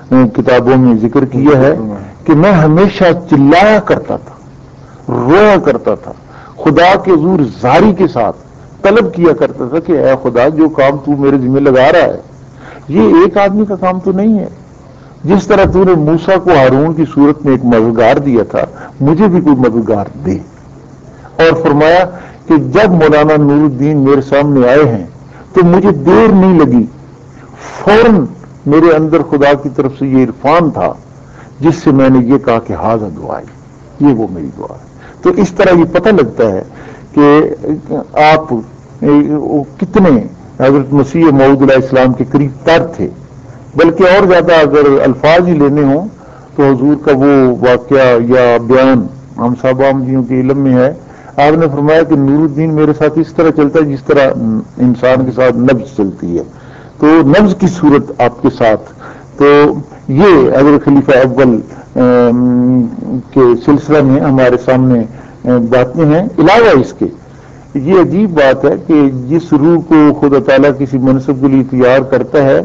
کتابوں میں ذکر کیا ہے کہ میں ہمیشہ چلایا کرتا تھا، رویا کرتا تھا، خدا کے حضور زاری کے ساتھ طلب کیا کرتا تھا کہ اے خدا جو کام تو میرے ذمہ لگا رہا ہے یہ ایک آدمی کا کام تو نہیں ہے، جس طرح تو نے موسیٰ کو ہارون کی صورت میں ایک مددگار دیا تھا مجھے بھی کوئی مددگار دے۔ اور فرمایا کہ جب مولانا نور الدین میرے سامنے آئے ہیں تو مجھے دیر نہیں لگی، فوراً میرے اندر خدا کی طرف سے یہ عرفان تھا جس سے میں نے یہ کہا کہ ہاذا دعائی، یہ وہ میری دعا ہے۔ تو اس طرح یہ پتہ لگتا ہے کہ آپ کتنے حضرت مسیح موعود علیہ السلام کے قریب تر تھے، بلکہ اور زیادہ اگر الفاظ ہی لینے ہوں تو حضور کا وہ واقعہ یا بیان ہم صاحب جیوں کے علم میں ہے، آپ نے فرمایا کہ نور الدین میرے ساتھ اس طرح چلتا ہے جس طرح انسان کے ساتھ نبض چلتی ہے، تو نبض کی صورت آپ کے ساتھ۔ تو یہ حضرت خلیفہ اول کے سلسلہ میں ہمارے سامنے باتیں ہیں۔ علاوہ اس کے یہ عجیب بات ہے کہ جس روح کو خدا تعالیٰ کسی منصب کے لیے تیار کرتا ہے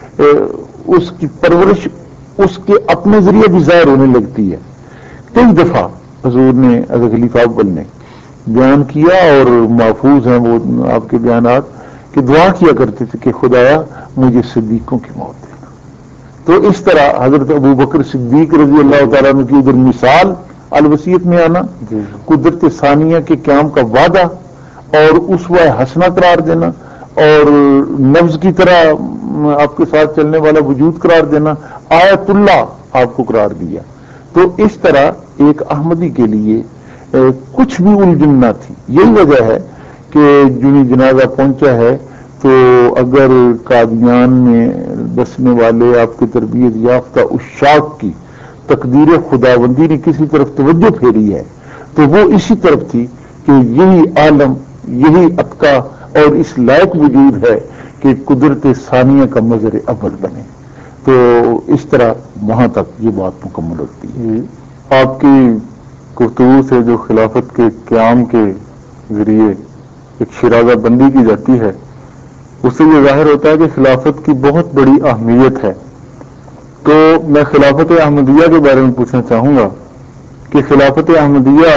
اس کی پرورش اس کے اپنے ذریعے بھی ظاہر ہونے لگتی ہے۔ کئی دفعہ حضور نے حضرت خلیفہ اول نے بیان کیا اور محفوظ ہیں وہ آپ کے بیانات کہ دعا کیا کرتے تھے کہ خدایا مجھے صدیقوں کی موت دینا۔ تو اس طرح حضرت ابو بکر صدیق رضی اللہ تعالیٰ عنہ کی ادھر مثال الوصیت میں آنا، قدرت ثانیہ کے قیام کا وعدہ اور اسوہ حسنہ قرار دینا اور نبض کی طرح آپ کے ساتھ چلنے والا وجود قرار دینا، آیت اللہ آپ کو قرار دیا۔ تو اس طرح ایک احمدی کے لیے کچھ بھی الجھن نہ تھی۔ یہی وجہ ہے کہ جنہی جنازہ پہنچا ہے تو اگر قادیان میں بسنے والے آپ کی تربیت یافتہ عشاق کی تقدیر خداوندی نے کسی طرف توجہ پھیری ہے تو وہ اسی طرف تھی کہ یہی عالم، یہی اتقا اور اس لائق وجود ہے کہ قدرت ثانیہ کا مظہر اول بنے۔ تو اس طرح وہاں تک یہ بات مکمل ہوتی ہے۔ آپ کی گفتگو سے جو خلافت کے قیام کے ذریعے ایک شرازہ بندی کی جاتی ہے اس سے یہ ظاہر ہوتا ہے کہ خلافت کی بہت بڑی اہمیت ہے۔ تو میں خلافت احمدیہ کے بارے میں پوچھنا چاہوں گا کہ خلافت احمدیہ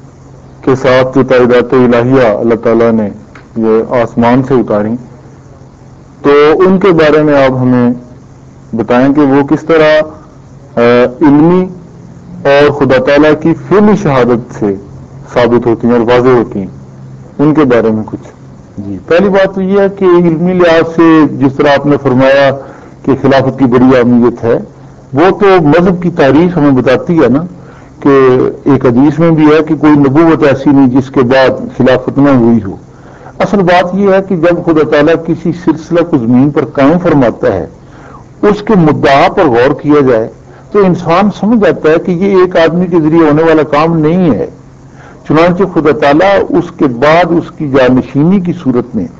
کے ساتھ جو تائیدات الہیہ اللہ تعالیٰ نے یہ آسمان سے اتاری تو ان کے بارے میں آپ ہمیں بتائیں کہ وہ کس طرح علمی اور خدا تعالیٰ کی فعلی شہادت سے ثابت ہوتی ہیں اور واضح ہوتی ہیں، ان کے بارے میں کچھ۔ جی، پہلی بات تو یہ ہے کہ علمی لحاظ سے جس طرح آپ نے فرمایا کہ خلافت کی بڑی اہمیت ہے، وہ تو مذہب کی تاریخ ہمیں بتاتی ہے نا کہ ایک حدیث میں بھی ہے کہ کوئی نبوت ایسی نہیں جس کے بعد خلافت نہ ہوئی ہو۔ اصل بات یہ ہے کہ جب خدا تعالیٰ کسی سلسلہ کو زمین پر قائم فرماتا ہے اس کے مدعا پر غور کیا جائے تو انسان سمجھ جاتا ہے کہ یہ ایک آدمی کے ذریعے ہونے والا کام نہیں ہے۔ چنانچہ خدا تعالیٰ اس کے بعد اس کی جانشینی کی صورت میں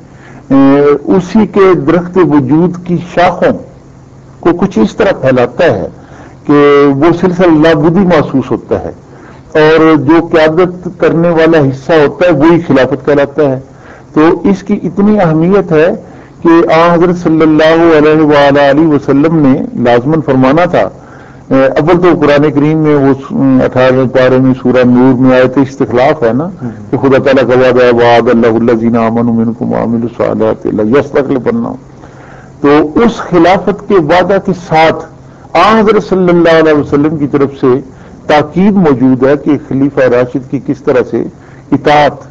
اسی کے درخت وجود کی شاخوں کو کچھ اس طرح پھیلاتا ہے کہ وہ سلسلہ لابودی محسوس ہوتا ہے اور جو قیادت کرنے والا حصہ ہوتا ہے وہی خلافت کہلاتا ہے۔ تو اس کی اتنی اہمیت ہے کہ حضرت صلی اللہ علیہ وآلہ وسلم نے لازماً فرمانا تھا۔ اول تو قرآن کریم میں وہ 18ویں پارے میں سورہ نور میں آیت استخلاف ہے نا کہ خدا تعالیٰ کا وعدہ ہے وعد اللہ الذین آمنوا منکم وعملوا الصالحات لیستخلفنہم۔ تو اس خلافت کے وعدہ کے ساتھ حضرت صلی اللہ علیہ وسلم کی طرف سے تاکید موجود ہے کہ خلیفہ راشد کی کس طرح سے اطاعت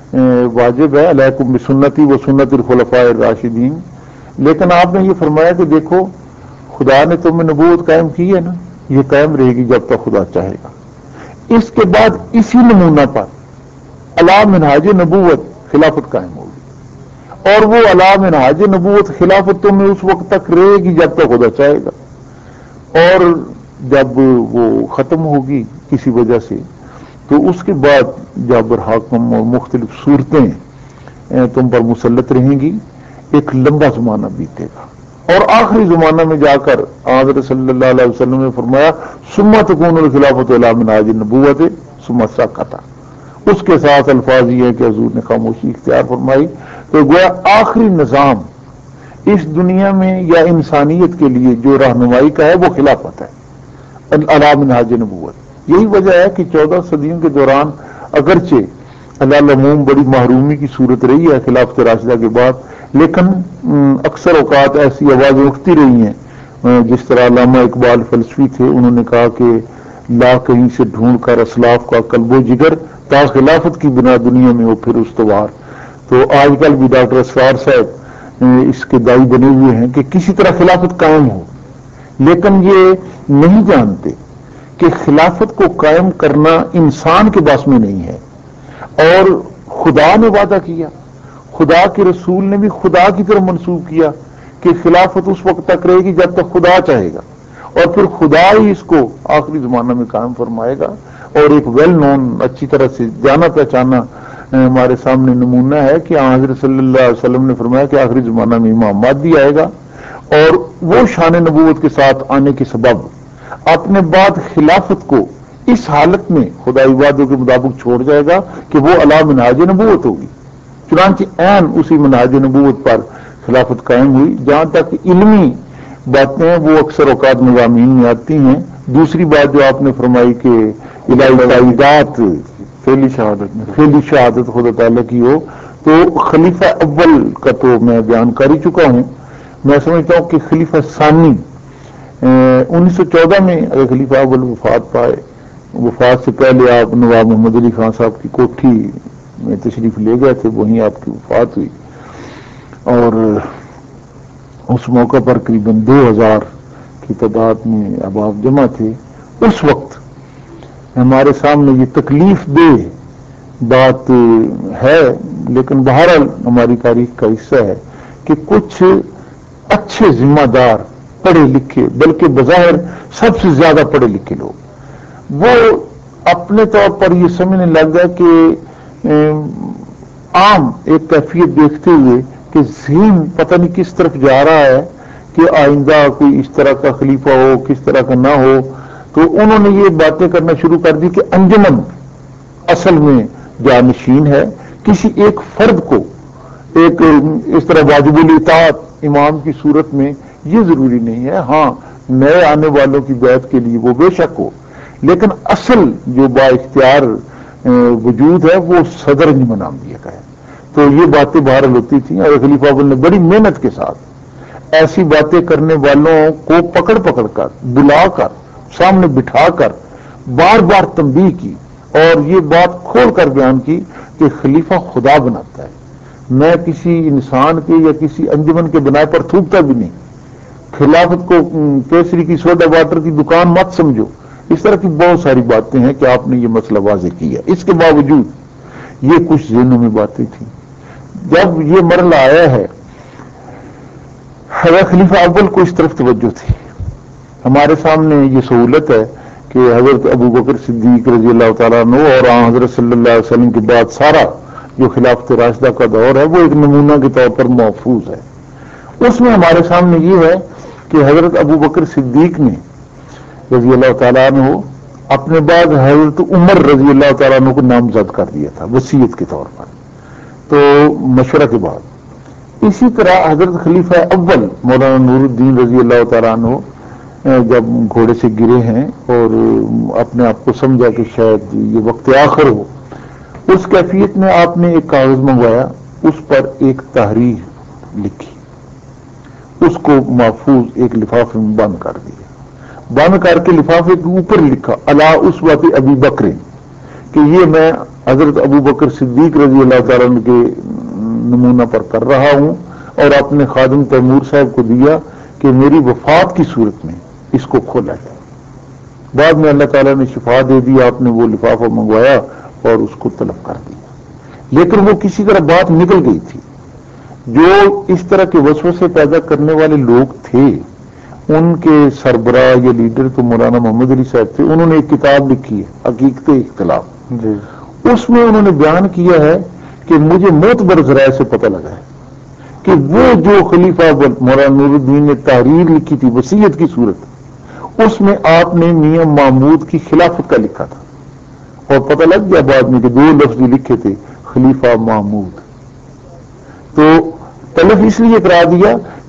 واجب ہے، علیکم بسنتی و سنت الخلفاء الراشدین۔ لیکن آپ نے یہ فرمایا کہ دیکھو خدا نے تمہیں نبوت قائم کی ہے نا، یہ قائم رہے گی جب تک خدا چاہے گا۔ اس کے بعد اسی نمونہ پر علی منہاج نبوت خلافت قائم ہوگی اور وہ علی منہاج نبوت خلافت تمہیں اس وقت تک رہے گی جب تک خدا چاہے گا، اور جب وہ ختم ہوگی کسی وجہ سے تو اس کے بعد جابر حاکم اور مختلف صورتیں تم پر مسلط رہیں گی، ایک لمبا زمانہ بیتے گا اور آخری زمانہ میں جا کر حضرت صلی اللہ علیہ وسلم نے فرمایا ثم تکون الخلافت علی منہاج النبوۃ ثم سکت۔ اس کے ساتھ الفاظ یہ ہے کہ حضور نے خاموشی اختیار فرمائی۔ تو گویا آخری نظام اس دنیا میں یا انسانیت کے لیے جو رہنمائی کا ہے وہ خلافت ہے علی منہاج نبوت۔ یہی وجہ ہے کہ 14 صدیوں کے دوران اگرچہ العموم بڑی محرومی کی صورت رہی ہے خلافت راشدہ کے بعد، لیکن اکثر اوقات ایسی آوازیں اٹھتی رہی ہیں، جس طرح علامہ اقبال فلسفی تھے، انہوں نے کہا کہ لا کہیں سے ڈھونڈ کر اسلاف کا قلب و جگر، تا خلافت کی بنا دنیا میں ہو پھر استوار۔ تو آج کل بھی ڈاکٹر اسرار صاحب اس کے دائی بنے ہوئے ہیں کہ کسی طرح خلافت قائم ہو، لیکن یہ نہیں جانتے کہ خلافت کو قائم کرنا انسان کے بس میں نہیں ہے، اور خدا نے وعدہ کیا، خدا کے رسول نے بھی خدا کی طرف منسوب کیا کہ خلافت اس وقت تک رہے گی جب تک خدا چاہے گا، اور پھر خدا ہی اس کو آخری زمانہ میں قائم فرمائے گا۔ اور ایک ویل نون، اچھی طرح سے جانا پہچانا ہمارے سامنے نمونہ ہے کہ حضرت صلی اللہ علیہ وسلم نے فرمایا کہ آخری زمانہ میں امام مہدی آئے گا، اور وہ شان نبوت کے ساتھ آنے کے سبب اپنے بعد خلافت کو اس حالت میں خدائی وعدوں کے مطابق چھوڑ جائے گا کہ وہ علی منہاج نبوت ہوگی۔ چنانچہ عین اسی منہاج نبوت پر خلافت قائم ہوئی۔ جہاں تک علمی باتیں ہیں وہ اکثر اوقات مضامین میں آتی ہیں۔ دوسری بات جو آپ نے فرمائی کہ الہی تائیدات فعلی شہادت خدا تعالیٰ کی ہو، تو خلیفہ اول کا تو میں بیان کر ہی چکا ہوں۔ میں سمجھتا ہوں کہ خلیفہ ثانی 1914 میں اگر خلیفہ اول وفات پائے، وفات سے پہلے آپ نواب محمد علی خان صاحب کی کوٹھی میں تشریف لے گئے تھے، وہیں آپ کی وفات ہوئی، اور اس موقع پر قریب 2000 کی تعداد میں احباب جمع تھے۔ اس وقت ہمارے سامنے یہ تکلیف دہ بات ہے، لیکن بہرحال ہماری تاریخ کا حصہ ہے کہ کچھ اچھے ذمہ دار پڑھے لکھے، بلکہ بظاہر سب سے زیادہ پڑھے لکھے لوگ، وہ اپنے طور پر یہ سمجھنے لگ گئے کہ عام ایک کیفیت دیکھتے ہوئے کہ ذہن پتہ نہیں کس طرف جا رہا ہے کہ آئندہ کوئی اس طرح کا خلیفہ ہو، کس طرح کا نہ ہو، تو انہوں نے یہ باتیں کرنا شروع کر دی کہ انجمن اصل میں جانشین ہے، کسی ایک فرد کو ایک اس طرح واجب الاطاعت امام کی صورت میں یہ ضروری نہیں ہے۔ ہاں نئے آنے والوں کی بیعت کے لیے وہ بے شک ہو، لیکن اصل جو با اختیار وجود ہے وہ صدر انجمن عامیہ کا ہے۔ تو یہ باتیں بہرحال ہوتی تھیں، اور خلیفہ اول نے بڑی محنت کے ساتھ ایسی باتیں کرنے والوں کو پکڑ پکڑ کر، بلا کر، سامنے بٹھا کر بار بار تنبیہ کی، اور یہ بات کھول کر بیان کی کہ خلیفہ خدا بناتا ہے، میں کسی انسان کے یا کسی انجمن کے بنائے پر تھوکتا بھی نہیں۔ خلافت کو کیسری کی سوڈا واٹر کی دکان مت سمجھو۔ اس طرح کی بہت ساری باتیں ہیں کہ آپ نے یہ مسئلہ واضح کیا۔ اس کے باوجود یہ کچھ ذہنوں میں باتیں تھیں۔ جب یہ مرحلہ آیا ہے، حضرت خلیفہ اول کو اس طرف توجہ تھی۔ ہمارے سامنے یہ سہولت ہے کہ حضرت ابو بکر صدیق رضی اللہ تعالیٰ عنہ اور حضرت صلی اللہ علیہ وسلم کے بعد سارا جو خلافت راشدہ کا دور ہے وہ ایک نمونہ کے طور پر محفوظ ہے۔ اس میں ہمارے سامنے یہ ہے کہ حضرت ابو بکر صدیق نے رضی اللہ تعالیٰ عنہ اپنے بعد حضرت عمر رضی اللہ تعالیٰ عنہ کو نامزد کر دیا تھا وصیت کے طور پر، تو مشورہ کے بعد۔ اسی طرح حضرت خلیفہ اول مولانا نور الدین رضی اللہ تعالیٰ عنہ جب گھوڑے سے گرے ہیں اور اپنے آپ کو سمجھا کہ شاید یہ وقت آخر ہو، اس کیفیت میں آپ نے ایک کاغذ منگوایا، اس پر ایک تحریر لکھی، اس کو محفوظ ایک لفافے میں بند کر دیا، بند کر کے لفافے کے اوپر لکھا الا اسوۃ ابی بکر، کہ یہ میں حضرت ابو بکر صدیق رضی اللہ تعالیٰ عنہ کے نمونہ پر کر رہا ہوں، اور اپنے خادم تیمور صاحب کو دیا کہ میری وفات کی صورت میں اس کو کھولا جائے۔ بعد میں اللہ تعالیٰ نے شفا دے دی، آپ نے وہ لفافہ منگوایا اور اس کو طلب کر دیا، لیکن وہ کسی طرح بات نکل گئی تھی۔ جو اس طرح کے وسوسے پیدا کرنے والے لوگ تھے، ان کے سربراہ یا لیڈر تو مولانا محمد علی صاحب تھے، انہوں نے ایک کتاب لکھی ہے حقیقت اختلاف، اس میں انہوں نے بیان کیا ہے کہ مجھے معتبر ذرائع سے پتہ لگا ہے کہ وہ جو خلیفہ مولانا نور الدین نے تحریر لکھی تھی وصیت کی صورت، اس میں آپ نے میاں محمود کی خلافت کا لکھا تھا، اور پتہ لگ گیا بعد میں کہ 2 لفظ لکھے تھے خلیفہ محمود۔ تو طلب اس لیے کرا دیا کہ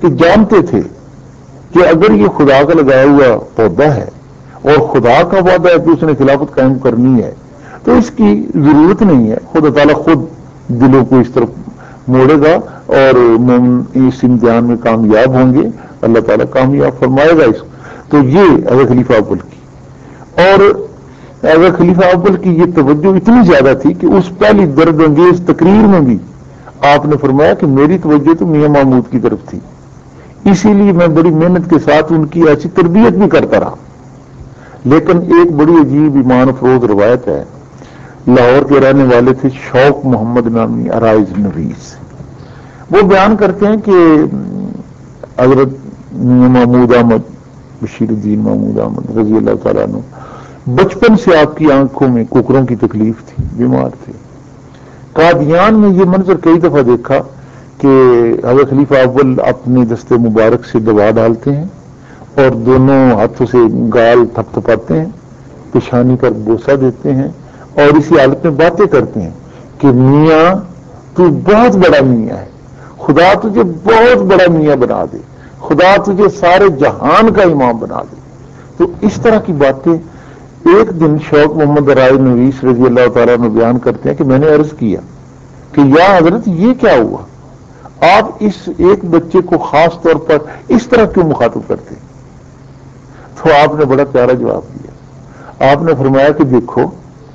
کہ جانتے تھے کہ اگر یہ خدا کا لگایا ہوا پودا ہے اور خدا کا وعدہ ہے کہ اس نے خلافت قائم کرنی ہے تو اس کی ضرورت نہیں ہے، خدا تعالیٰ خود دلوں کو اس طرف موڑے گا اور اس امتحان میں کامیاب ہوں گے، اللہ تعالیٰ کامیاب فرمائے گا اس کو۔ تو یہ حضرت خلیفہ اول کی، اور حضرت خلیفہ اول کی یہ توجہ اتنی زیادہ تھی کہ اس پہلی درد انگیز تقریر میں بھی آپ نے فرمایا کہ میری توجہ تو میاں محمود کی طرف تھی، اسی لیے میں بڑی محنت کے ساتھ ان کی ایسی تربیت بھی کرتا رہا۔ لیکن ایک بڑی عجیب ایمان افروز روایت ہے، لاہور کے رہنے والے تھے شوق محمد نامی عرائض نویس، وہ بیان کرتے ہیں کہ حضرت میاں محمود احمد بشیر الدین محمود احمد رضی اللہ تعالیٰ عنہ بچپن سے آپ کی آنکھوں میں کوکروں کی تکلیف تھی، بیمار تھے۔ قادیان میں یہ منظر کئی دفعہ دیکھا کہ حضرت خلیفہ اول اپنے دستے مبارک سے دوا ڈالتے ہیں اور دونوں ہاتھوں سے گال تھپ تھپاتے ہیں، پیشانی پر بوسہ دیتے ہیں اور اسی حالت میں باتیں کرتے ہیں کہ میاں تو بہت بڑا میاں ہے، خدا تجھے بہت بڑا میاں بنا دے، خدا تجھے سارے جہان کا امام بنا دے۔ تو اس طرح کی باتیں ایک دن شوق محمد عرائض نویس رضی اللہ تعالیٰ نے بیان کرتے ہیں کہ میں نے عرض کیا کہ یا حضرت یہ کیا ہوا، آپ اس ایک بچے کو خاص طور پر اس طرح کیوں مخاطب کرتے؟ تو آپ نے بڑا پیارا جواب دیا، آپ نے فرمایا کہ دیکھو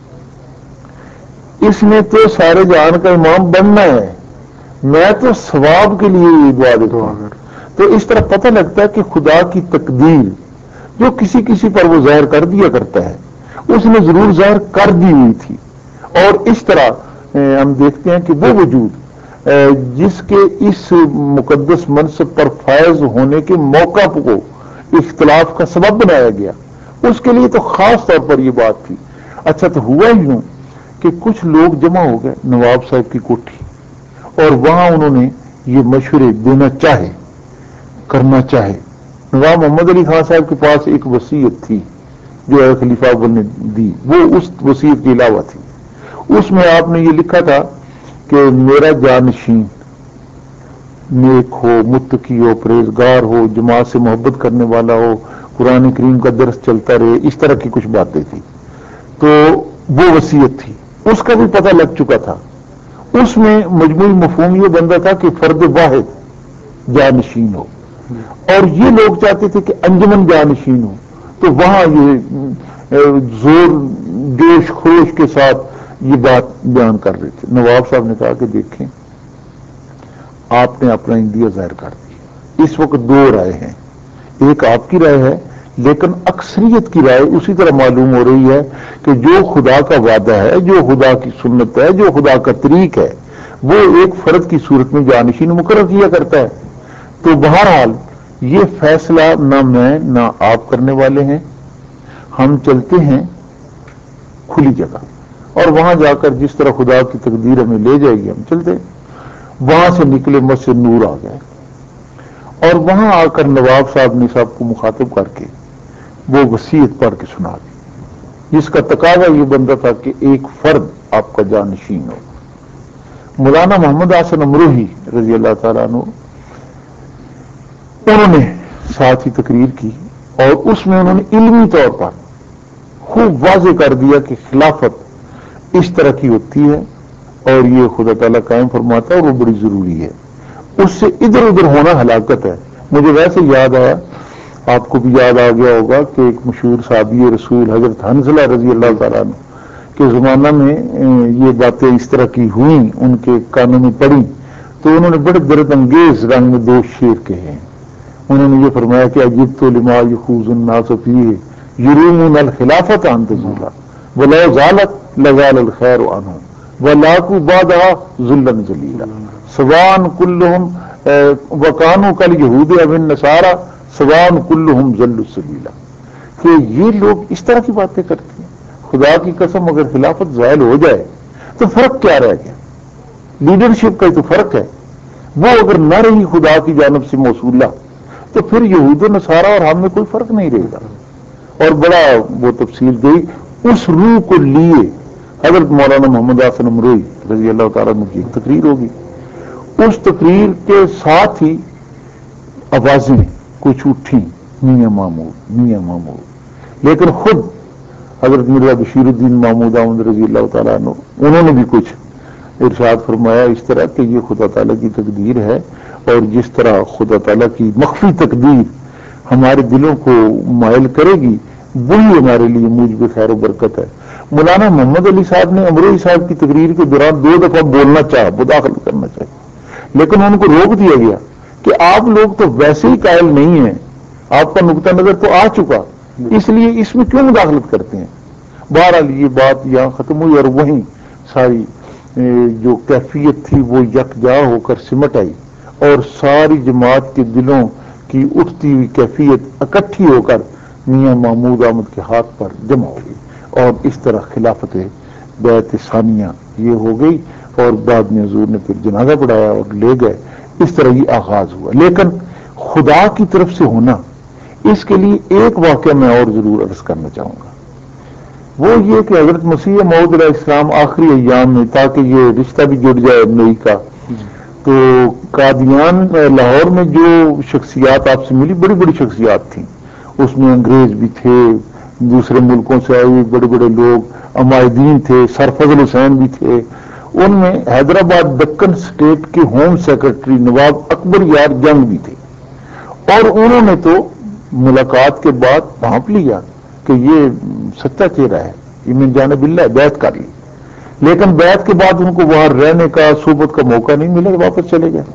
اس نے تو سارے جہان کا امام بننا ہے، میں تو ثواب کے لیے یہ دعا دیتا ہوں۔ تو اس طرح پتہ لگتا ہے کہ خدا کی تقدیر جو کسی کسی پر وہ ظاہر کر دیا کرتا ہے، اس نے ضرور ظاہر کر دی ہوئی تھی۔ اور اس طرح ہم دیکھتے ہیں کہ وہ وجود جس کے اس مقدس منصب پر فائز ہونے کے موقع کو اختلاف کا سبب بنایا گیا، اس کے لیے تو خاص طور پر یہ بات تھی۔ اچھا تو ہوا یوں کہ کچھ لوگ جمع ہو گئے نواب صاحب کی کوٹھی، اور وہاں انہوں نے یہ مشورے دینا چاہے، کرنا چاہے۔ نواب محمد علی خان صاحب کے پاس ایک وصیت تھی جو خلیفہ اول نے دی، وہ اس وصیت کے علاوہ تھی۔ اس میں آپ نے یہ لکھا تھا کہ میرا جانشین نیک ہو، متقی ہو، پرہیزگار ہو، جماعت سے محبت کرنے والا ہو، قرآن کریم کا درس چلتا رہے، اس طرح کی کچھ باتیں تھی۔ تو وہ وصیت تھی، اس کا بھی پتہ لگ چکا تھا۔ اس میں مجموعی مفہوم یہ بنتا تھا کہ فرد واحد جانشین ہو، اور یہ لوگ چاہتے تھے کہ انجمن جانشین ہو، تو وہاں یہ زور جوش خروش کے ساتھ یہ بات بیان کر رہے تھے۔ نواب صاحب نے کہا کہ دیکھیں آپ نے اپنا اندیہ ظاہر کر دی، اس وقت دو رائے ہیں، ایک آپ کی رائے ہے لیکن اکثریت کی رائے اسی طرح معلوم ہو رہی ہے کہ جو خدا کا وعدہ ہے، جو خدا کی سنت ہے، جو خدا کا طریق ہے، وہ ایک فرد کی صورت میں جانشین مقرر کیا کرتا ہے۔ تو بہرحال یہ فیصلہ نہ میں نہ آپ کرنے والے ہیں، ہم چلتے ہیں کھلی جگہ، اور وہاں جا کر جس طرح خدا کی تقدیر ہمیں لے جائے گی ہم چلتے ہیں۔ وہاں سے نکلے، مسجد نور آ گئے، اور وہاں آ کر نواب صاحب نے صاحب کو مخاطب کر کے وہ وصیت پڑھ کے سنا دی، جس کا تقاضا یہ بنتا تھا کہ ایک فرد آپ کا جانشین ہو۔ مولانا محمد حسن امروہی رضی اللہ تعالیٰ عنہ انہوں نے ساتھ ہی تقریر کی، اور اس میں انہوں نے علمی طور پر خوب واضح کر دیا کہ خلافت اس طرح کی ہوتی ہے اور یہ خدا تعالیٰ قائم فرماتا ہے اور وہ بڑی ضروری ہے، اس سے ادھر ادھر ہونا ہلاکت ہے۔ مجھے ویسے یاد آیا، آپ کو بھی یاد آ گیا ہوگا کہ ایک مشہور صحابی رسول حضرت حنظلہ رضی اللہ تعالیٰ عنہ کے زمانہ میں یہ باتیں اس طرح کی ہوئیں، ان کے کانوں میں پڑی، تو انہوں نے بڑے درد انگیز رنگ میں دو شعر کہے ہیں۔ انہوں نے یہ فرمایا کہ عجبت لما یخوض الناس فیہ یرومون الخلافۃ ان تزول ولو زالت لزال الخیر عنہم ولاقوا بعدها ذلا ذلیلا سواء كلهم وكانوا كاليهود او النصارى سواء كلهم ذلوا السبیلا، کہ یہ لوگ اس طرح کی باتیں کرتے ہیں۔ خدا کی قسم اگر خلافت زائل ہو جائے تو فرق کیا رہ گیا؟ لیڈرشپ کا تو فرق ہے، وہ اگر نہ رہی خدا کی جانب سے موصولہ تو پھر یہود و نصارہ اور ہم میں کوئی فرق نہیں رہے گا۔ اور بڑا وہ تفصیل دی، اس روح کو لیے حضرت مولانا محمد حسن امروہی رضی اللہ تعالیٰ عنہ کی ایک تقریر ہوگی، اس تقریر کے ساتھ ہی آوازیں کچھ اٹھیں، میاں محمود میاں محمود، لیکن خود حضرت مرزا بشیر الدین محمود احمد رضی اللہ تعالیٰ عنہ انہوں نے بھی کچھ ارشاد فرمایا اس طرح کہ یہ خدا تعالیٰ کی تقدیر ہے، اور جس طرح خدا تعالیٰ کی مخفی تقدیر ہمارے دلوں کو مائل کرے گی وہی ہمارے لیے موجب خیر و برکت ہے۔ مولانا محمد علی صاحب نے امروہی صاحب کی تقریر کے دوران 2 دفعہ بولنا چاہا، مداخلت کرنا چاہیے، لیکن ان کو روک دیا گیا کہ آپ لوگ تو ویسے ہی قائل نہیں ہیں، آپ کا نقطہ نظر تو آ چکا، اس لیے اس میں کیوں مداخلت کرتے ہیں؟ بہرحال یہ بات یہاں ختم ہوئی، اور وہیں ساری جو کیفیت تھی وہ یکجا ہو کر سمٹ آئی، اور ساری جماعت کے دلوں کی اٹھتی ہوئی کیفیت اکٹھی ہو کر میاں محمود احمد کے ہاتھ پر جمع ہو گئی، اور اس طرح خلافت بیعت ثانیہ یہ ہو گئی، اور بعد میں حضور نے پھر جنازہ پڑھایا اور لے گئے۔ اس طرح یہ آغاز ہوا، لیکن خدا کی طرف سے ہونا، اس کے لیے ایک واقعہ میں اور ضرور عرض کرنا چاہوں گا، وہ یہ کہ حضرت مسیح موعود علیہ السلام آخری ایام میں، تاکہ یہ رشتہ بھی جڑ جائے نئی کا، تو قادیان لاہور میں جو شخصیات آپ سے ملی بڑی بڑی شخصیات تھیں، اس میں انگریز بھی تھے، دوسرے ملکوں سے آئے ہوئے بڑے بڑے لوگ، عمائدین تھے، سر فضل حسین بھی تھے، ان میں حیدرآباد دکن اسٹیٹ کے ہوم سیکرٹری نواب اکبر یار جنگ بھی تھے، اور انہوں نے تو ملاقات کے بعد بھانپ لیا کہ یہ سچا چہرہ ہے، یہ من جانب اللہ بیعت کر لی، لیکن بیعت کے بعد ان کو وہاں رہنے کا صحبت کا موقع نہیں ملا، واپس چلے گئے۔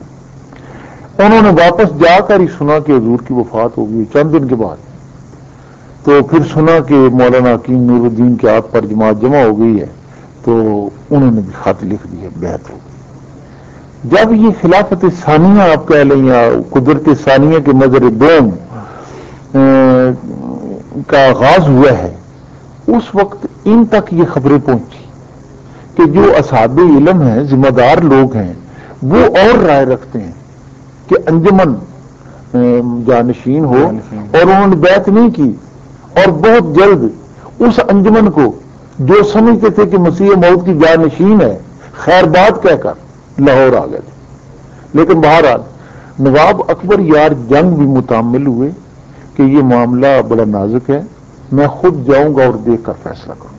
انہوں نے واپس جا کر ہی سنا کہ حضور کی وفات ہو گئی چند دن کے بعد، تو پھر سنا کہ مولانا حکیم نور الدین کے ہاتھ پر جماعت جمع ہو گئی ہے، تو انہوں نے بھی خط لکھ دیا، بیعت ہو گئی۔ جب یہ خلافت ثانیہ آپ کہہ لیں یا قدرت ثانیہ کے نظر دوم کا آغاز ہوا ہے، اس وقت ان تک یہ خبریں پہنچی کہ جو اصحاب علم ہیں، ذمہ دار لوگ ہیں، وہ اور رائے رکھتے ہیں کہ انجمن جانشین ہو، اور انہوں نے بیعت نہیں کی، اور بہت جلد اس انجمن کو جو سمجھتے تھے کہ مسیح موعود کی جانشین ہے، خیر بات کہہ کر لاہور آ گئے تھے۔ لیکن بہرحال نواب اکبر یار جنگ بھی متعمل ہوئے کہ یہ معاملہ بڑا نازک ہے، میں خود جاؤں گا اور دیکھ کر فیصلہ کروں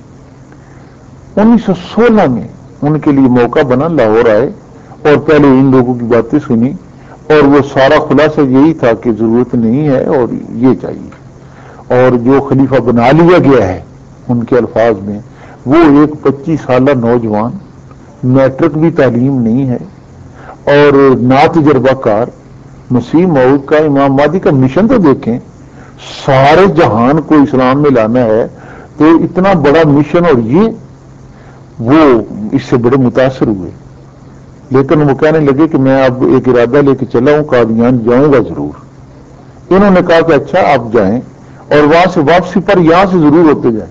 گا۔ 1916 میں ان کے لیے موقع بنا، لاہور آئے اور پہلے ان لوگوں کی باتیں سنی، اور وہ سارا خلاصہ یہی تھا کہ ضرورت نہیں ہے اور یہ چاہیے، اور جو خلیفہ بنا لیا گیا ہے ان کے الفاظ میں، وہ ایک 25 سالہ نوجوان، میٹرک بھی تعلیم نہیں ہے، اور نا تجربہ کار، مسیح موعود کا امام مہدی کا مشن تو دیکھیں، سارے جہان کو اسلام میں لانا ہے، تو اتنا بڑا مشن، اور وہ اس سے بڑے متاثر ہوئے، لیکن وہ کہنے لگے کہ میں اب ایک ارادہ لے کے چلا ہوں، قادیان جاؤں گا ضرور۔ انہوں نے کہا کہ اچھا آپ جائیں، اور وہاں سے واپسی پر یہاں سے ضرور ہوتے جائیں،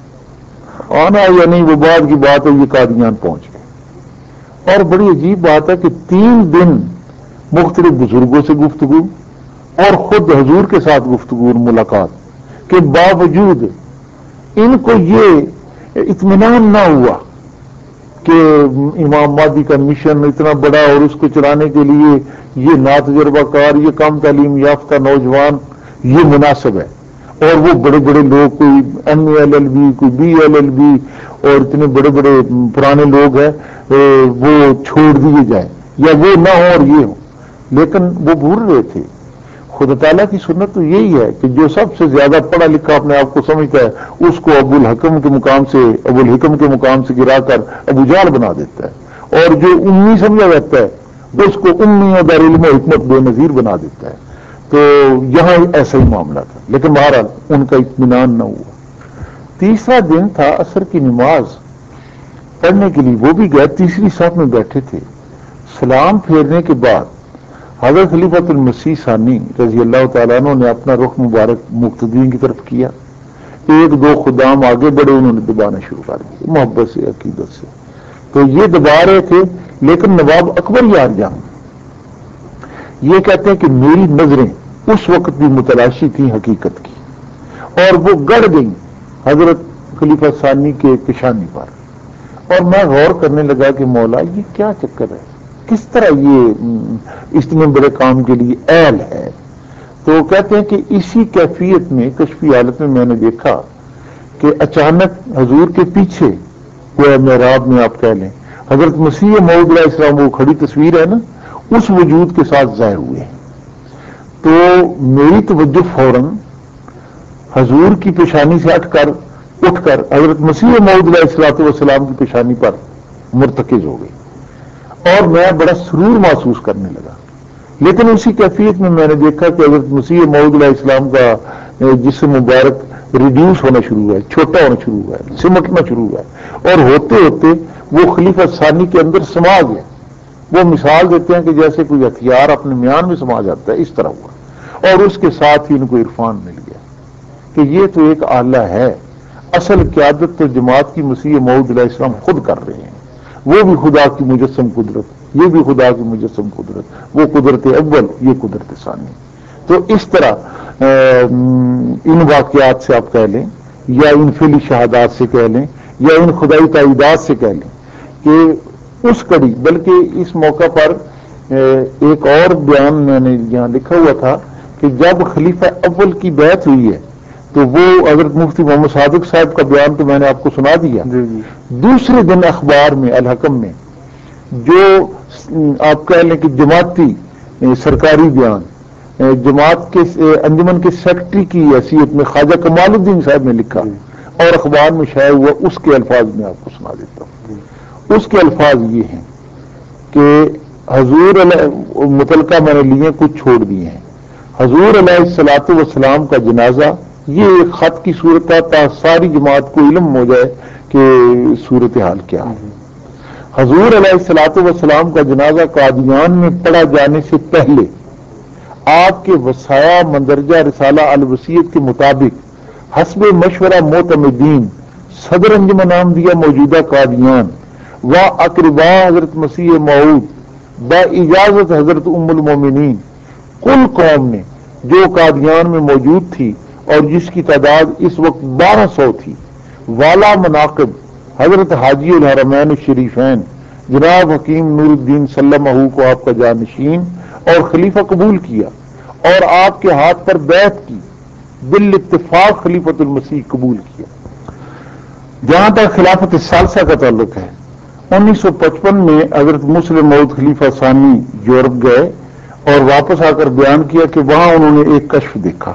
آنا یا نہیں وہ بعد کی بات ہے، یہ قادیان پہنچ گئے۔ اور بڑی عجیب بات ہے کہ 3 دن مختلف بزرگوں سے گفتگو اور خود حضور کے ساتھ گفتگو اور ملاقات کے باوجود ان کو یہ اطمینان نہ ہوا کہ امام مہدی کا مشن اتنا بڑا اور اس کو چلانے کے لیے یہ ناتجربہ کار، یہ کم تعلیم یافتہ نوجوان یہ مناسب ہے، اور وہ بڑے بڑے لوگ، کوئی MA/LLB، کوئی BLLB، اور اتنے بڑے بڑے پرانے لوگ ہیں، وہ چھوڑ دیے جائیں یا وہ نہ ہو اور یہ ہو۔ لیکن وہ بھول رہے تھے، خدا تعالیٰ کی سنت تو یہی ہے کہ جو سب سے زیادہ پڑھا لکھا اپنے آپ کو سمجھتا ہے اس کو ابو الحکم کے مقام سے گرا کر ابو جہل بنا دیتا ہے، اور جو امی سمجھا جاتا ہے اس کو امی اور دارالعلم حکمت بے نظیر بنا دیتا ہے۔ تو یہاں ایسا ہی معاملہ تھا، لیکن بہرحال ان کا اطمینان نہ ہوا۔ تیسرا دن تھا، عصر کی نماز پڑھنے کے لیے وہ بھی گئے، تیسری صف میں بیٹھے تھے۔ سلام پھیرنے کے بعد حضرت خلیفۃ المسیح ثانی رضی اللہ تعالیٰ عنہ نے اپنا رخ مبارک مقتدین کی طرف کیا، 1-2 خدام آگے بڑھے، انہوں نے دبانا شروع کر دیا محبت سے، عقیدت سے، تو یہ دبا رہے تھے۔ لیکن نواب اکبر یار جان یہ کہتے ہیں کہ میری نظریں اس وقت بھی متلاشی تھیں حقیقت کی، اور وہ گڑ گئیں حضرت خلیفہ ثانی کے پیشانی پر، اور میں غور کرنے لگا کہ مولا یہ کیا چکر ہے، کس طرح یہ اتنے بڑے کام کے لیے اہل ہے؟ تو کہتے ہیں کہ اسی کیفیت میں کشفی حالت میں میں نے دیکھا کہ اچانک حضور کے پیچھے وہ محراب میں آپ کہہ لیں حضرت مسیح موعود علیہ السلام، وہ کھڑی تصویر ہے نا، اس وجود کے ساتھ ظاہر ہوئے. تو میری توجہ فوراً حضور کی پیشانی سے اٹھ کر حضرت مسیح موعود علیہ السلام کی پیشانی پر مرتکز ہو گئی اور میں بڑا سرور محسوس کرنے لگا. لیکن اسی کیفیت میں میں نے دیکھا کہ حضرت مسیح موعود علیہ السلام کا جسم مبارک ریڈیوس ہونا شروع ہوا ہے، چھوٹا ہونا شروع ہوا ہے، سمٹنا شروع ہوا ہے، اور ہوتے ہوتے وہ خلیفہ ثانی کے اندر سما گیا. وہ مثال دیتے ہیں کہ جیسے کوئی ہتھیار اپنے میان میں سما جاتا ہے، اس طرح ہوا. اور اس کے ساتھ ہی ان کو عرفان مل گیا کہ یہ تو ایک آلہ ہے. اصل قیادت تو جماعت کی مسیح موعود علیہ السلام خود کر رہے ہیں. وہ بھی خدا کی مجسم قدرت، یہ بھی خدا کی مجسم قدرت، وہ قدرت اول، یہ قدرت ثانی. تو اس طرح ان واقعات سے آپ کہہ لیں یا ان فعلی شہادات سے کہہ لیں یا ان خدائی تائیدات سے کہہ لیں کہ اس کڑی، بلکہ اس موقع پر ایک اور بیان میں نے یہاں لکھا ہوا تھا کہ جب خلیفہ اول کی بیعت ہوئی ہے تو وہ حضرت مفتی محمد صادق صاحب کا بیان تو میں نے آپ کو سنا دیا. دوسرے دن اخبار میں الحکم میں جو آپ کہہ لیں کہ جماعتی سرکاری بیان جماعت کے انجمن کے سیکرٹری کی حیثیت میں خواجہ کمال الدین صاحب نے لکھا اور اخبار میں شائع ہوا، اس کے الفاظ میں آپ کو سنا دیتا ہوں. اس کے الفاظ یہ ہیں کہ حضور متعلقہ میں نے لیے کچھ چھوڑ دیے ہیں. حضور علیہ الصلوۃ والسلام کا جنازہ یہ ایک خط کی صورت ہے تاکہ ساری جماعت کو علم ہو جائے کہ صورتحال کیا ہے. حضور علیہ الصلوۃ والسلام کا جنازہ قادیان میں پڑھا جانے سے پہلے آپ کے وصایا مندرجہ رسالہ الوصیت کے مطابق حسب مشورہ معتمدین صدر انجمن احمدیہ موجودہ قادیان و اقربا حضرت مسیح موعود با اجازت حضرت ام المومنین کل قوم نے جو قادیان میں موجود تھی اور جس کی تعداد اس وقت 1200 تھی، والا مناقب حضرت حاجی الحرمین الشریفین جناب حکیم نور الدین سلمہ کو آپ کا جانشین اور خلیفہ قبول کیا اور آپ کے ہاتھ پر بیعت کی، بالاتفاق خلیفۃ المسیح قبول کیا. جہاں تک خلافت ثالثہ کا تعلق ہے، 1955 میں حضرت مسلم موعود خلیفہ ثانی یورپ گئے اور واپس آ کر بیان کیا کہ وہاں انہوں نے ایک کشف دیکھا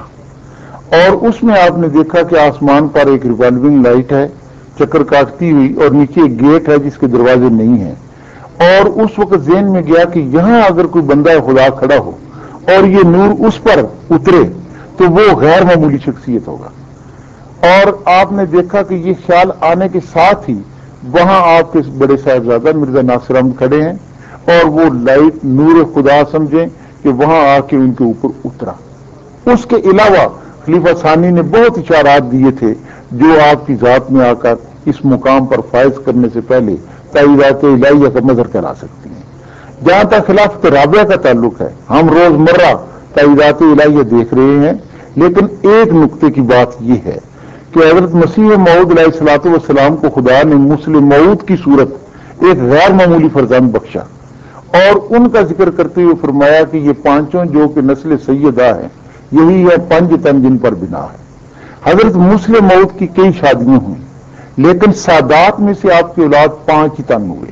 اور اس میں آپ نے دیکھا کہ آسمان پر ایک ریوالونگ لائٹ ہے چکر کاٹتی ہوئی اور نیچے ایک گیٹ ہے جس کے دروازے نہیں ہیں. اور اس وقت ذہن میں گیا کہ یہاں اگر کوئی بندہ خدا کھڑا ہو اور یہ نور اس پر اترے تو وہ غیر معمولی شخصیت ہوگا. اور آپ نے دیکھا کہ یہ خیال آنے کے ساتھ ہی وہاں آپ کے بڑے صاحبزادہ مرزا ناصر احمد کھڑے ہیں اور وہ لائٹ نور خدا سمجھیں کہ وہاں آ کے ان کے اوپر اترا. اس کے علاوہ خلیفہ ثانی نے بہت اشارات دیے تھے جو آپ کی ذات میں آ کر اس مقام پر فائز کرنے سے پہلے تائیدات الہیہ کا مظہر کرا سکتی ہیں. جہاں تک خلافت رابعہ کا تعلق ہے، ہم روزمرہ تائیدات الہیہ دیکھ رہے ہیں، لیکن ایک نقطے کی بات یہ ہے کہ حضرت مسیح موعود علیہ الصلوۃ والسلام کو خدا نے مسلم موعود کی صورت ایک غیر معمولی فرزند بخشا اور ان کا ذکر کرتے ہوئے فرمایا کہ یہ پانچوں جو کہ نسل سیدہ ہیں یہی ہے پنج تن جن پر بنا ہے. حضرت مسلم موعود کی کئی شادیاں ہوئیں لیکن سادات میں سے آپ کی اولاد 5 ہی تن ہوئے.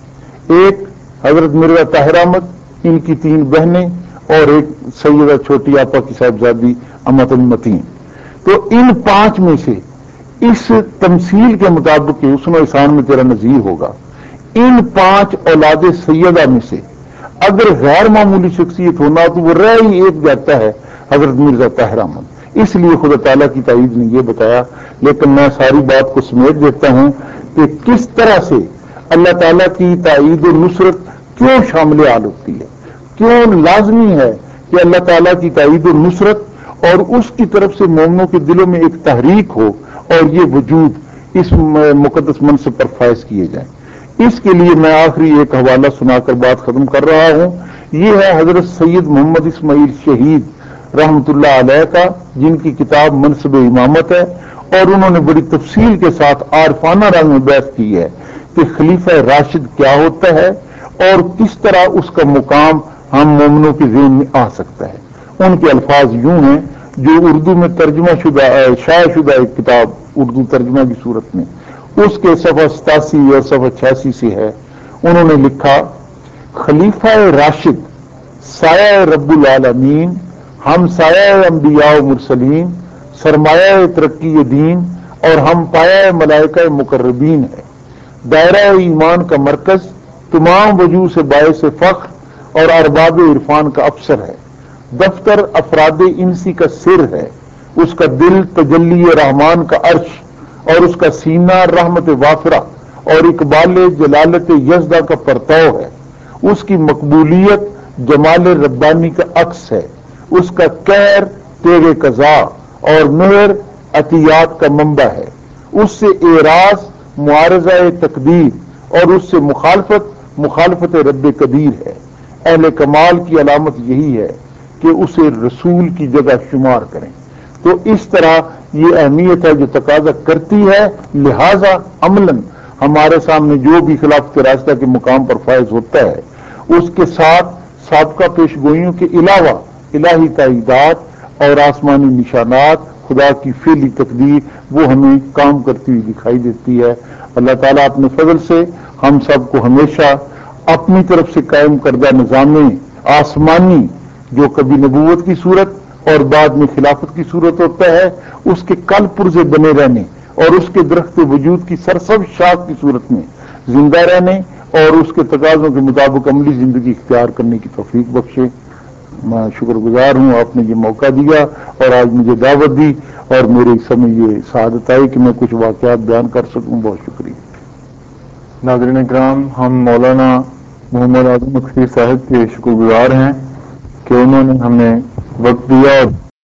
ایک حضرت مرزا طاہر احمد، ان کی 3 بہنیں اور ایک سیدہ چھوٹی آپا کی صاحبزادی امت المتین. تو ان 5 میں سے اس تمثیل کے مطابق کہ حسن و احسان میں تیرا نظیر ہوگا، ان 5 اولاد سیدہ میں سے اگر غیر معمولی شخصیت ہونا تو وہ رہ ہی ایک جاتا ہے حضرت مرزا طاہر احمد. اس لیے خدا تعالیٰ کی تائید نے یہ بتایا. لیکن میں ساری بات کو سمیٹ دیتا ہوں کہ کس طرح سے اللہ تعالیٰ کی تائید و نصرت کیوں شامل حال ہوتی ہے، کیوں لازمی ہے کہ اللہ تعالیٰ کی تائید و نصرت اور اس کی طرف سے مومنوں کے دلوں میں ایک تحریک ہو اور یہ وجود اس مقدس منصب پر فائز کیے جائیں. اس کے لیے میں آخری ایک حوالہ سنا کر بات ختم کر رہا ہوں. یہ ہے حضرت سید محمد اسماعیل شہید رحمت اللہ علیہ کا، جن کی کتاب منصب امامت ہے اور انہوں نے بڑی تفصیل کے ساتھ عارفانہ رنگ میں بحث کی ہے کہ خلیفہ راشد کیا ہوتا ہے اور کس طرح اس کا مقام ہم مومنوں کے ذہن میں آ سکتا ہے۔ ان کے الفاظ یوں ہیں جو اردو میں ترجمہ شدہ شائع شدہ ایک کتاب اردو ترجمہ کی صورت میں اس کے صفحہ 87 اور صفحہ 86 سے ہے۔ انہوں نے لکھا، خلیفہ راشد، سایہ رب العالمین، ہم سایہ انبیاء و مرسلین، سرمایہ ترقی دین اور ہم پایہ ملائکہ مقربین ہے، دائرہ ایمان کا مرکز، تمام وجوہ سے باعث فخر اور ارباب عرفان کا افسر ہے، دفتر افراد انسی کا سر ہے، اس کا دل تجلی رحمان کا عرش اور اس کا سینہ رحمت وافرہ اور اقبال جلالت یزدہ کا پرتو ہے، اس کی مقبولیت جمال ربانی کا عکس ہے، اس کا قہر تیغ قضا اور مہر عطیات کا منبع ہے، اس سے اعراض معارضہ تقدیر اور اس سے مخالفت رب قدیر ہے۔ اہل کمال کی علامت یہی ہے کہ اسے رسول کی جگہ شمار کریں۔ تو اس طرح یہ اہمیت ہے جو تقاضا کرتی ہے، لہذا عملاً ہمارے سامنے جو بھی خلافت راستہ کے مقام پر فائز ہوتا ہے اس کے ساتھ سابقہ پیش گوئیوں کے علاوہ الہی تائیدات اور آسمانی نشانات، خدا کی فعلی تقدیر وہ ہمیں کام کرتی ہوئی دکھائی دیتی ہے۔ اللہ تعالیٰ اپنے فضل سے ہم سب کو ہمیشہ اپنی طرف سے قائم کردہ نظام آسمانی جو کبھی نبوت کی صورت اور بعد میں خلافت کی صورت ہوتا ہے اس کے کل پرزے بنے رہنے اور اس کے درخت وجود کی سرسبز شاخ کی صورت میں زندہ رہنے اور اس کے تقاضوں کے مطابق عملی زندگی اختیار کرنے کی توفیق بخشے۔ میں شکر گزار ہوں آپ نے یہ موقع دیا اور آج مجھے دعوت دی اور میرے سمجھ یہ سعادت آئی کہ میں کچھ واقعات بیان کر سکوں۔ بہت شکریہ۔ ناظرین اکرام، ہم مولانا محمد اعظم اختری صاحب کے شکر گزار ہیں کہ انہوں نے ہمیں وقت دیا اور